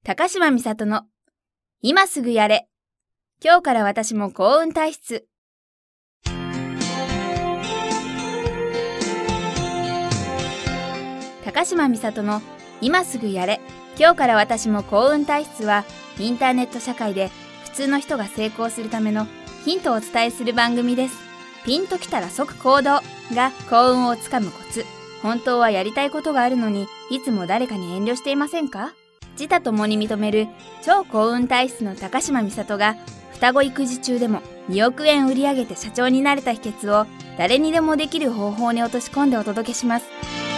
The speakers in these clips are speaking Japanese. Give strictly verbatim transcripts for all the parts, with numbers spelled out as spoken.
高島美里の今すぐやれ。今日から私も幸運体質。高島美里の今すぐやれ。今日から私も幸運体質は、インターネット社会で普通の人が成功するためのヒントをお伝えする番組です。ピンときたら即行動が幸運をつかむコツ。本当はやりたいことがあるのに、いつも誰かに遠慮していませんか？自他ともに認める超幸運体質の高島美里が、双子育児中でもにおくえん売り上げて社長になれた秘訣を誰にでもできる方法に落とし込んでお届けします。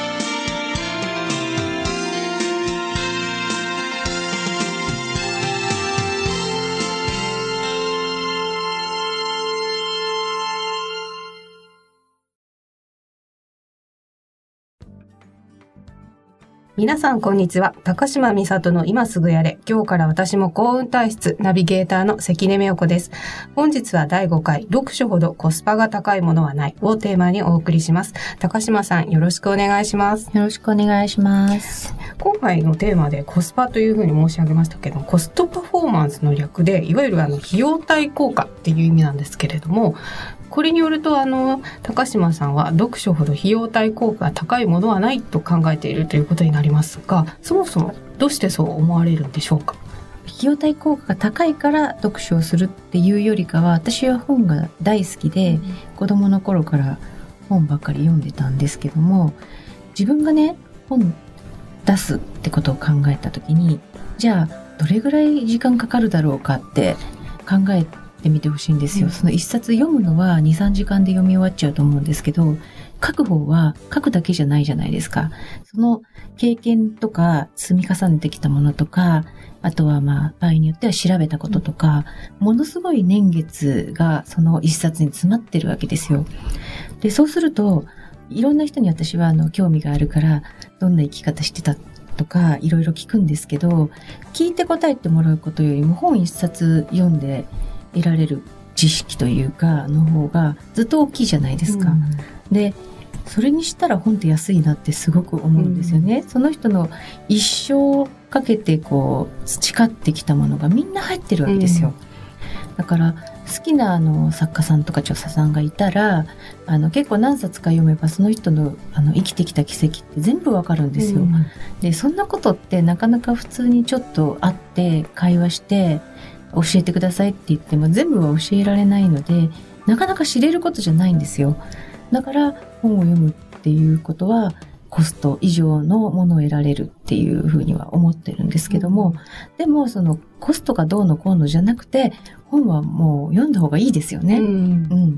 皆さんこんにちは。高島美里の今すぐやれ。今日から私も幸運体質ナビゲーターの関根美代子です。本日はだいごかい読書ほどコスパが高いものはないをテーマにお送りします。高島さんよろしくお願いします。 よろしくお願いします。 今回のテーマでコスパというふうに申し上げましたけど、コストパフォーマンスの略で、いわゆるあの費用対効果っていう意味なんですけれども、これによるとあの高島さんは読書ほど費用対効果が高いものはないと考えているということになりますが、そもそもどうしてそう思われるんでしょうか？ 費用対効果が高いから読書をするっていうよりかは、私は本が大好きで、うん、子供の頃から本ばっかり読んでたんですけども、自分がね本出すってことを考えた時に、じゃあどれぐらい時間かかるだろうかって考えてってみてほしいんですよ、うん、その一冊読むのは にさんじかんで読み終わっちゃうと思うんですけど、書く方は書くだけじゃないじゃないですか。その経験とか積み重ねてきたものとか、あとはまあ場合によっては調べたこととか、うん、ものすごい年月がその一冊に詰まってるわけですよ。でそうするといろんな人に私はあの興味があるから、どんな生き方してたとかいろいろ聞くんですけど、聞いて答えてもらうことよりも本一冊読んで得られる知識というかの方がずっと大きいじゃないですか、うん、でそれにしたら本って安いなってすごく思うんですよね、うん、その人の一生かけてこう培ってきたものがみんな入ってるわけですよ、うん、だから好きなあの作家さんとか著者さんがいたら、あの結構何冊か読めばその人の、あの生きてきた軌跡って全部わかるんですよ、うん、でそんなことってなかなか普通にちょっと会って会話して教えてくださいって言っても全部は教えられないので、なかなか知れることじゃないんですよ。だから本を読むっていうことはコスト以上のものを得られるっていうふうには思ってるんですけども、うん、でもそのコストがどうのこうのじゃなくて、本はもう読んだ方がいいですよね、うんうん、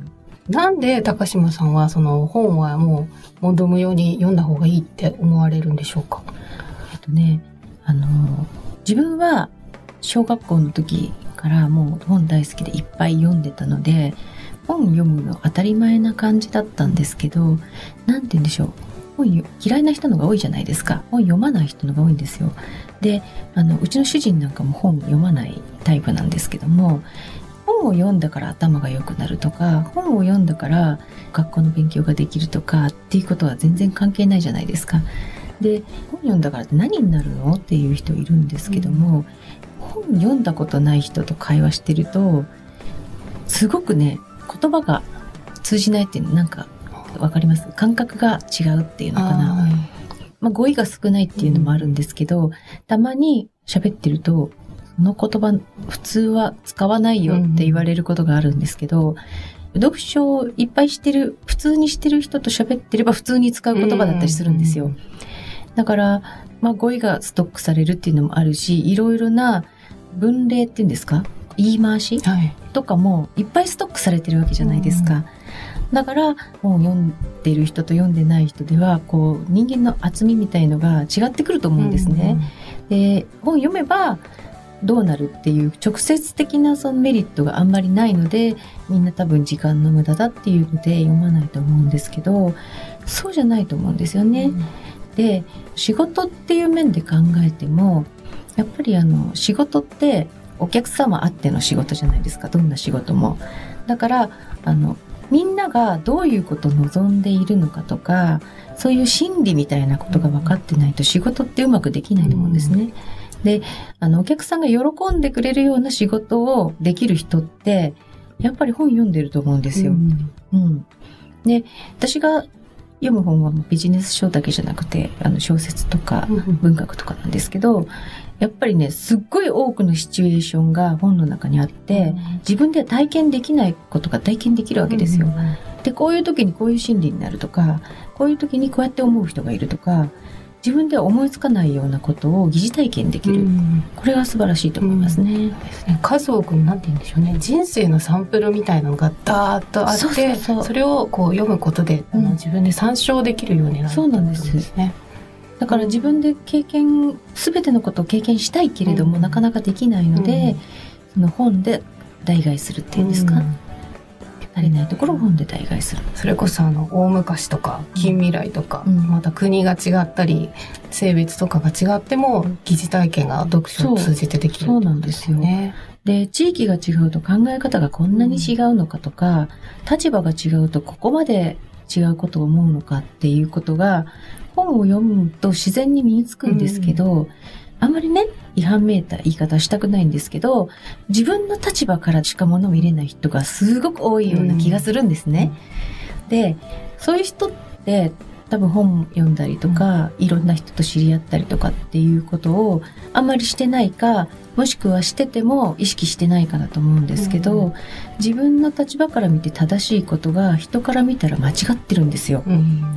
なんで高島さんはその本はもう問答無用に読んだ方がいいって思われるんでしょうか？ えっとね、あの自分は小学校の時からもう本大好きでいっぱい読んでたので、本読むの当たり前な感じだったんですけど、なんて言うんでしょう、本嫌いな人のが多いじゃないですか。本読まない人のが多いんですよ。で、あのうちの主人なんかも本読まないタイプなんですけども、本を読んだから頭が良くなるとか、本を読んだから学校の勉強ができるとかっていうことは全然関係ないじゃないですか。で、本読んだからって何になるのっていう人いるんですけども、うん本読んだことない人と会話してるとすごくね、言葉が通じないっていうのなんかわかります？感覚が違うっていうのかな、まあ、語彙が少ないっていうのもあるんですけど、うん、たまに喋ってるとその言葉普通は使わないよって言われることがあるんですけど、うん、読書をいっぱいしてる普通にしてる人と喋ってれば普通に使う言葉だったりするんですよ、うん、だからまあ、語彙がストックされるっていうのもあるし、いろいろな文例っていうんですか、言い回し、はい、とかもいっぱいストックされてるわけじゃないですか、うん、だから本を読んでる人と読んでない人ではこう人間の厚みみたいのが違ってくると思うんですね、うん、で本読めばどうなるっていう直接的なそのメリットがあんまりないので、みんな多分時間の無駄だっていうので読まないと思うんですけど、そうじゃないと思うんですよね、うん、で仕事っていう面で考えてもやっぱりあの仕事ってお客様あっての仕事じゃないですか、どんな仕事も。だからあのみんながどういうことを望んでいるのかとか、そういう心理みたいなことが分かってないと仕事ってうまくできないと思うんですね、うん、 で、あの、お客さんが喜んでくれるような仕事をできる人って、やっぱり本読んでると思うんですよ。うん。うん、で、私が読む本はビジネス書だけじゃなくて、あの、小説とか文学とかなんですけど、やっぱりね、すっごい多くのシチュエーションが本の中にあって、自分では体験できないことが体験できるわけですよ。で、こういう時にこういう心理になるとか、こういう時にこうやって思う人がいるとか、自分では思いつかないようなことを疑似体験できる、うん、これは素晴らしいと思いますね。うん、ですね。 数多くのなんて言うんでしょうね、人生のサンプルみたいなのがダーッとあって、そうそうそう、それをこう読むことで、うん、自分で参照できるようになる、 そうなんです。ですね。だから自分で経験、すべてのことを経験したいけれども、うん、なかなかできないので、うん、その本で代替するっていうんですか。うん、足りないところを本で代替する。 それこそあの大昔とか近未来とか、うん、また国が違ったり性別とかが違っても疑似体験が読書を通じてできる、ね、 そうなんですよね。で、地域が違うと考え方がこんなに違うのかとか、うん、立場が違うとここまで違うことを思うのかっていうことが本を読むと自然に身につくんですけど、うん、あんまりね、違反めいた言い方したくないんですけど、自分の立場からしか物を見れない人がすごく多いような気がするんですね。うん、で、そういう人って多分本読んだりとか、うん、いろんな人と知り合ったりとかっていうことをあんまりしてないか、もしくはしてても意識してないかだと思うんですけど、うん、自分の立場から見て正しいことが人から見たら間違ってるんですよ。うん、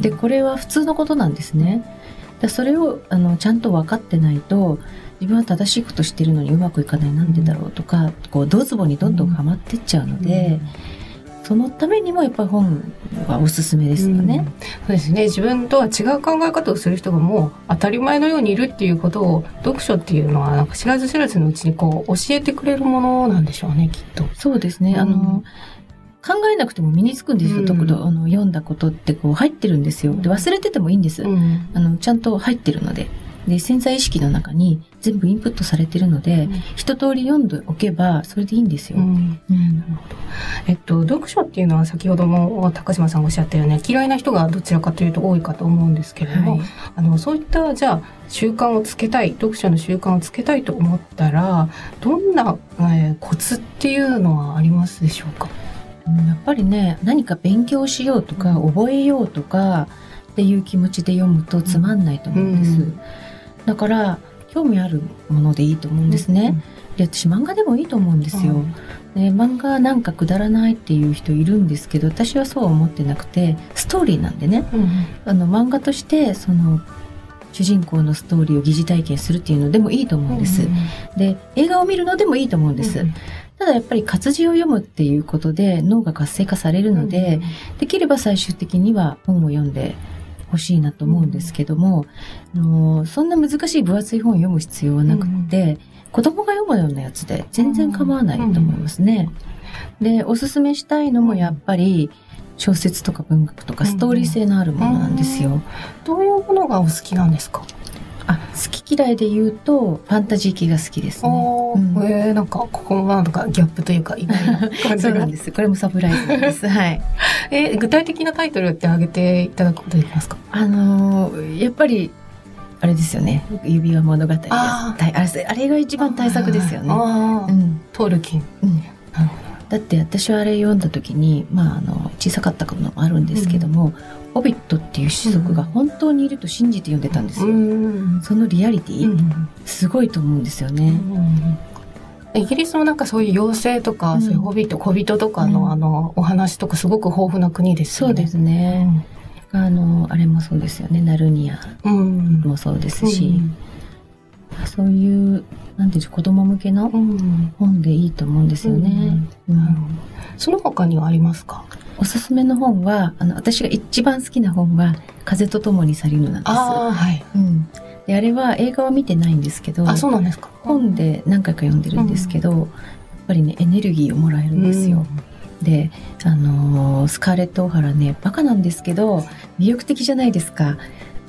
で、これは普通のことなんですね。だそれをあのちゃんと分かってないと、自分は正しいことしてるのにうまくいかない、なんでだろうとか、こうドツボにどんどんはまってっちゃうので、うん、そのためにもやっぱり本はおすすめですよね。 うん、そうですね。自分とは違う考え方をする人がもう当たり前のようにいるっていうことを、読書っていうのはなんか知らず知らずのうちにこう教えてくれるものなんでしょうね、きっと。 そうですね。うん、あの考えなくても身につくんですよ。うん、特にあの読んだことってこう入ってるんですよ。で、忘れててもいいんです。うん、あのちゃんと入ってるので。で、潜在意識の中に全部インプットされてるので、うん、一通り読んでおけばそれでいいんですよ。うんうん、 なるほど。えっと、読書っていうのは先ほども高島さんがおっしゃったように、嫌いな人がどちらかというと多いかと思うんですけれども、はい、あのそういったじゃあ習慣をつけたい、読書の習慣をつけたいと思ったら、どんな、えー、コツっていうのはありますでしょうか？ やっぱりね、何か勉強しようとか、うん、覚えようとかっていう気持ちで読むとつまんないと思うんです。うん、だから興味あるものでいいと思うんですね。うん、で、私漫画でもいいと思うんですよ。うん、で、漫画なんかくだらないっていう人いるんですけど、私はそうは思ってなくて、ストーリーなんでね、うん、あの漫画としてその主人公のストーリーを疑似体験するっていうのでもいいと思うんです。うん、で、映画を見るのでもいいと思うんです。うん、ただやっぱり活字を読むっていうことで脳が活性化されるので、うん、できれば最終的には本を読んで欲しいなと思うんですけども、うん、あのそんな難しい分厚い本を読む必要はなくて、うん、子供が読むようなやつで全然構わないと思いますね。うん、で、おすすめしたいのもやっぱり小説とか文学とかストーリー性のあるものなんですよ。うん、 どういうものがお好きなんですか？ あ、好き嫌いで言うとファンタジー系が好きですね。 うん、えー、なんかここもなんかギャップというか意外な感じそうなんです。これもサプライズなんです。はい。 えー、具体的なタイトルって挙げていただくことできますか？ あのー、やっぱりあれですよね。指輪物語です。あれ、あれが一番大作ですよね。 あ、うん、トールキン。うん、なるほど。 だって私はあれ読んだ時に、まあ、あの小さかったのもあるんですけども、うん、ホビットっていう種族が本当にいると信じて読んでたんですよ。うん、そのリアリティ、うん、すごいと思うんですよね。 うん、イギリスもなんかそういう妖精とか、うん、そういうホビット、小人とかの、うん、あのお話とかすごく豊富な国ですよね。 そうですね。うん、あのあれもそうですよね。ナルニアもそうですし、うん、そういうなんていう子供向けの本でいいと思うんですよね。うんうんうん、 その他にはありますか？ おすすめの本は、あの私が一番好きな本は風と共に去りぬなんです。 あ、はい。 うん。で、あれは映画は見てないんですけど、 あ、そうなんですか。 本で何回か読んでるんですけど、うん、やっぱりねエネルギーをもらえるんですよ。うん、で、あのー、スカーレット・オハラねバカなんですけど魅力的じゃないですか。で、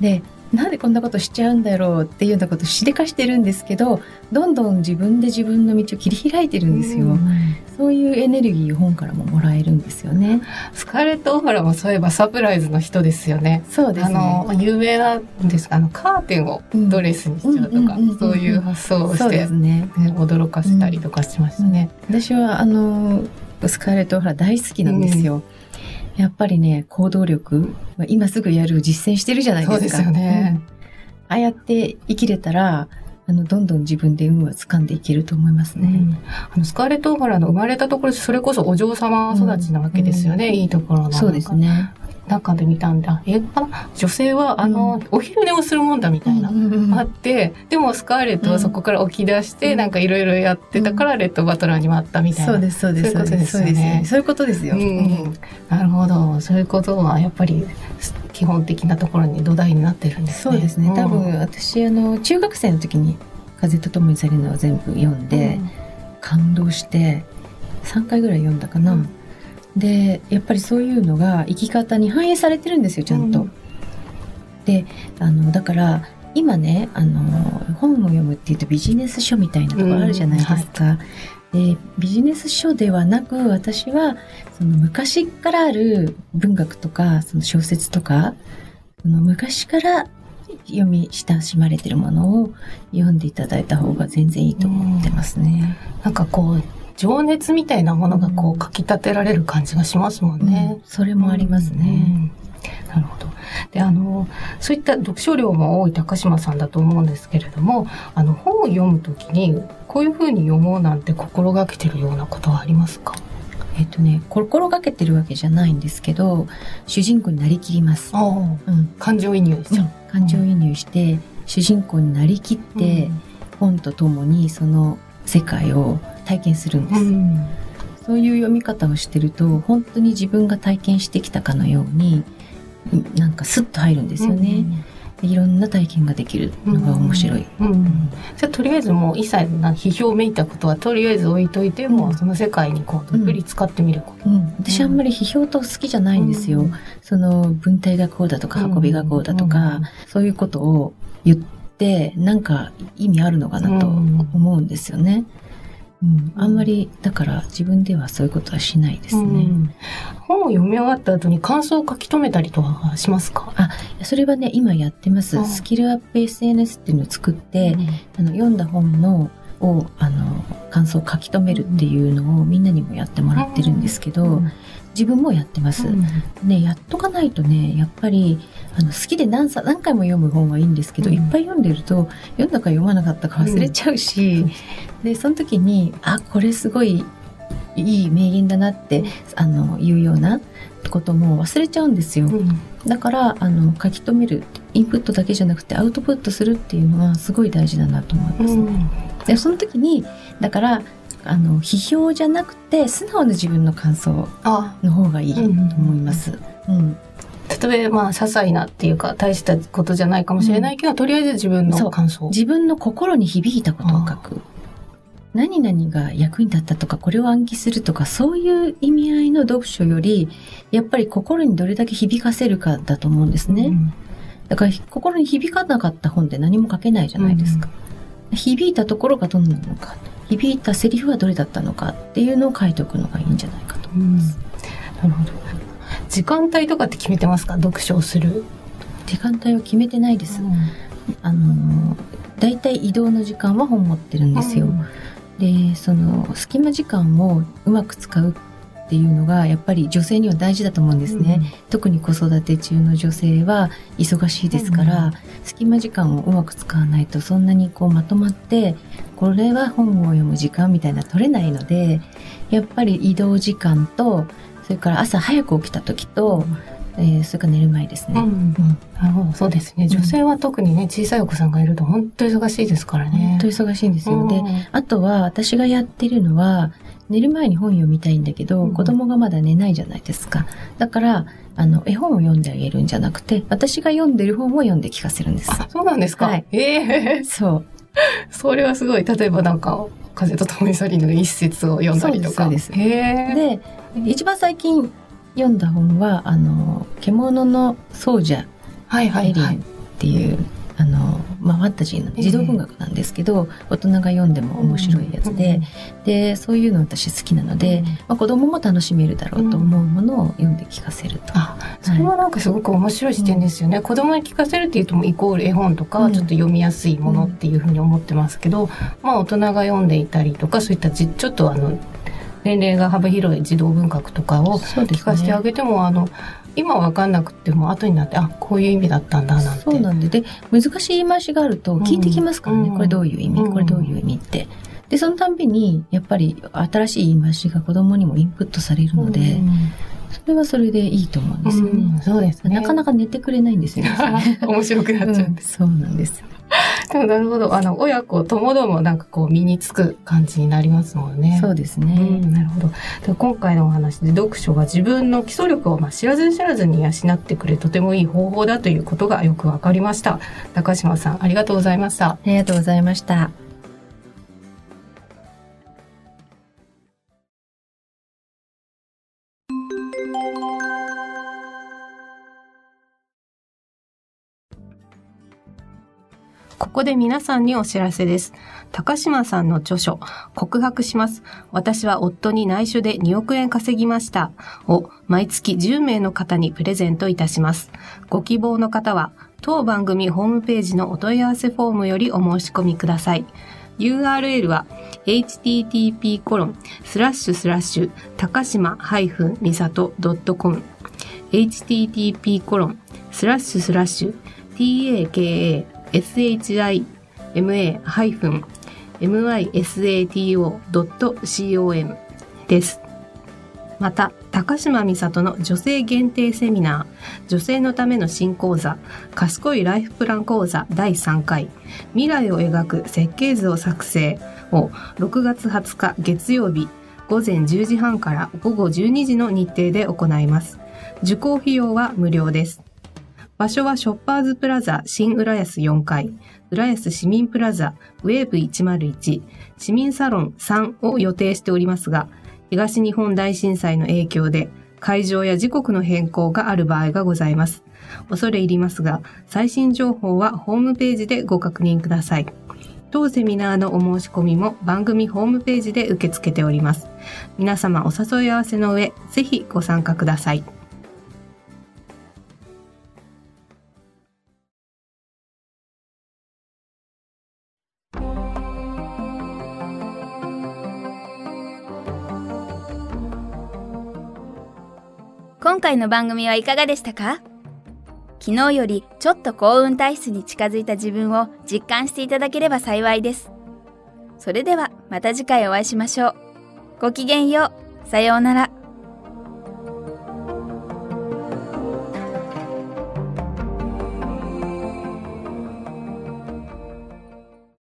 なんでこんなことしちゃうんだろうっていうようなことをしでかしてるんですけど、どんどん自分で自分の道を切り開いてるんですよ、うん、そういうエネルギーを本からももらえるんですよね。 スカーレット・オハラもそういえばサプライズの人ですよね。 そうですね。 あの有名なんですあのカーテンをドレスにしちゃうとか、そういう発想をして、そうですね、驚かせたりとかしましたね、 うんうん、私はあのスカーレット・オハラ大好きなんですよ、うん、やっぱりね、行動力、今すぐやる実践してるじゃないですか。 そうですよね、 うん、ああやって生きれたら、あのどんどん自分で運は掴んでいけると思いますね、うん、 あのスカーレット・オハラの生まれたところ、それこそお嬢様育ちなわけですよね、うんうん、いいところのそうですね。 中で見たんだ、映画かな、女性はあの、うん、お昼寝をするもんだみたいな、うんうんうん、あって、でもスカーレットはそこから起き出して、うん、なんかいろいろやってたから、レッドバトラーにもあったみたいな、 そうですそうですそういうことですよね。 そういうことですよ、うんうん、 なるほど。そういうことはやっぱり基本的なところに土台になってるんですね。 そうですね、多分私あの中学生の時に風と共に去りぬを全部読んで、うん、感動してさんかいぐらい読んだかな、うん、でやっぱりそういうのが生き方に反映されてるんですよ、ちゃんと、うん、であのだから今ね、あの本を読むっていうとビジネス書みたいなところあるじゃないですか、うんはい、でビジネス書ではなく、私はその昔からある文学とかその小説とか、その昔から読み親しまれてるものを読んでいただいた方が全然いいと思ってますね、 うん、なんかこう情熱みたいなものがこうかき立てられる感じがしますもんね、 うん、それもありますね、 うん、なるほど。であのそういった読書量も多い高島さんだと思うんですけれども、あの本を読むときにこういうふうに読もうなんて心がけてるようなことはありますか？ えっとね、心がけてるわけじゃないんですけど、主人公になりきります、 うん、感情移入しちゃう、 うん、感情移入して、うん、主人公になりきって、うん、本とともにその世界を体験するんです、うん、そういう読み方をしてると本当に自分が体験してきたかのようになんかスッと入るんですよね、うん、いろんな体験ができるのが面白い、 うんうん、じゃあとりあえずもう一切な批評めいたことはとりあえず置いといても、うん、その世界にこうどっぷり使ってみること、 うんうん、私あんまり批評と好きじゃないんですよ、うん、その文体がこうだとか運びがこうだとか、うん、そういうことを言ってなんか意味あるのかなと思うんですよね、うん、あんまりだから自分ではそういうことはしないですね、うん、 本を読み終わった後に感想を書き留めたりとかしますか？ あ、それはね今やってます。スキルアップ エスエヌエス っていうのを作って、うん、あの読んだ本のをあの感想を書き留めるっていうのをみんなにもやってもらってるんですけど、うん、自分もやってます、うんね、やっとかないとねやっぱりあの好きで 何, さ何回も読む本はいいんですけど、うん、いっぱい読んでると読んだか読まなかったか忘れちゃうし、うん、でその時にあこれすごいいい名言だなってあの言うようなことも忘れちゃうんですよ、うん、だからあの書き留めるインプットだけじゃなくてアウトプットするっていうのはすごい大事だなと思います、うん、でその時にだからあの批評じゃなくて素直な自分の感想の方がいいと思います、うんうんうん、 例えばまあ些細なっていうか大したことじゃないかもしれないけど、うん、とりあえず自分の感想、 自分の心に響いたことを書く、何々が役に立ったとかこれを暗記するとかそういう意味合いの読書よりやっぱり心にどれだけ響かせるかだと思うんですね、うん、だから心に響かなかった本って何も書けないじゃないですか、うん、響いたところがどんなのか、響いたセリフはどれだったのかっていうのを書いておくのがいいんじゃないかと思います、 うん、なるほど。時間帯とかって決めてますか？読書をする時間帯を決めてないです、うん、あのだいたい移動の時間は本持ってるんですよ、うん、でその隙間時間をうまく使うっていうのがやっぱり女性には大事だと思うんですね、うん、特に子育て中の女性は忙しいですから、うん、隙間時間をうまく使わないとそんなにこうまとまってこれは本を読む時間みたいな取れないので、やっぱり移動時間とそれから朝早く起きた時と、うんえー、それから寝る前ですね、うんうん、 なるほど。そうですね、女性は特にね小さいお子さんがいると本当に忙しいですからね。 本当に忙しいんですよ、うん、であとは私がやってるのは寝る前に本読みたいんだけど、うん、子供がまだ寝ないじゃないですか。だからあの絵本を読んであげるんじゃなくて私が読んでる本を読んで聞かせるんです。 あ、そうなんですか、はい、えー、 そうそれはすごい。例えばなんか風と共に去りぬの一節を読んだりとか。 そうですそうです。へー。で一番最近読んだ本はあの獣の奏者、はいはいはい、エリンっっていう、あの、まあ、ファンタジーの児童文学なんですけど、大人が読んでも面白いやつで、で、そういうの私好きなので、まあ、子供も楽しめるだろうと思うものを読んで聞かせると。 あ、それはなんかすごく面白い視点ですよね。うん、子供に聞かせるっていうとイコール絵本とか、ちょっと読みやすいものっていうふうに思ってますけど、うん、まあ大人が読んでいたりとか、そういったじちょっとあの、年齢が幅広い児童文学とかを聞かせてあげても、ね、あの、今分かんなくても後になって、あ、こういう意味だったんだなんて。 そうなんで、で、難しい言い回しがあると聞いてきますからね、うん、これどういう意味、うん、これどういう意味って。で、そのたんびに、やっぱり新しい言い回しが子供にもインプットされるので、うん、それはそれでいいと思うんですよね。 うん、そうですね。 なかなか寝てくれないんですよね。 面白くなっちゃうんで、 うん、そうなんです。 なるほど。あの、親子ともどもなんかこう身につく感じになりますもんね。 そうですね。 うん、なるほど。で今回のお話で読書が自分の基礎力をまあ知らず知らずに養ってくれるとてもいい方法だということがよくわかりました。高島さん、ありがとうございました。 ありがとうございました。 ここで皆さんにお知らせです。高島さんの著書、告白します。私は夫に内緒でにおくえん稼ぎました。を毎月じゅうめいの方にプレゼントいたします。ご希望の方は、当番組ホームページのお問い合わせフォームよりお申し込みください。ユーアールエル は エイチティーティーピーコロンスラッシュスラッシュ高島みさと ドットコム エイチティーティーピーコロンスラッシュスラッシュ ティーエーケーエーエスエイチアイエムエー ハイフン エムアイエスエーティーオー ドット コム です。また、高島美里の女性限定セミナー、女性のための新講座、賢いライフプラン講座だいさんかい、未来を描く設計図を作成をろくがつはつか月曜日、ごぜんじゅうじはんからごごじゅうにじの日程で行います。受講費用は無料です。場所はショッパーズプラザ新浦安よんかい、浦安市民プラザウェーブいちまるいち、市民サロンさんを予定しておりますが、東日本大震災の影響で会場や時刻の変更がある場合がございます。恐れ入りますが、最新情報はホームページでご確認ください。当セミナーのお申し込みも番組ホームページで受け付けております。皆様お誘い合わせの上、ぜひご参加ください。 今回の番組はいかがでしたか？昨日よりちょっと幸運体質に近づいた自分を実感していただければ幸いです。それではまた次回お会いしましょう。ごきげんよう。さようなら。